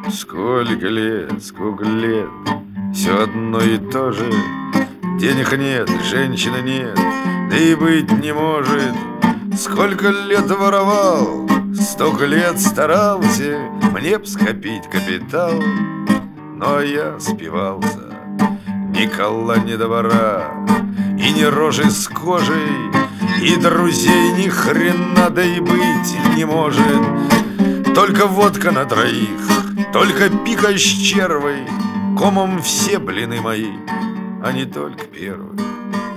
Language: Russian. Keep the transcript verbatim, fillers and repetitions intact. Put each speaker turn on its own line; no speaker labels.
Сколько лет, сколько лет, все одно и то же. Денег нет, женщины нет, да и быть не может. Сколько лет воровал, столько лет старался мне б скопить капитал. Но я спивался, ни кола, ни двора, и ни рожи с кожей, и друзей ни хрена, да и быть не может. Только водка на троих, только пика с червой, комом все блины мои, а не только первый.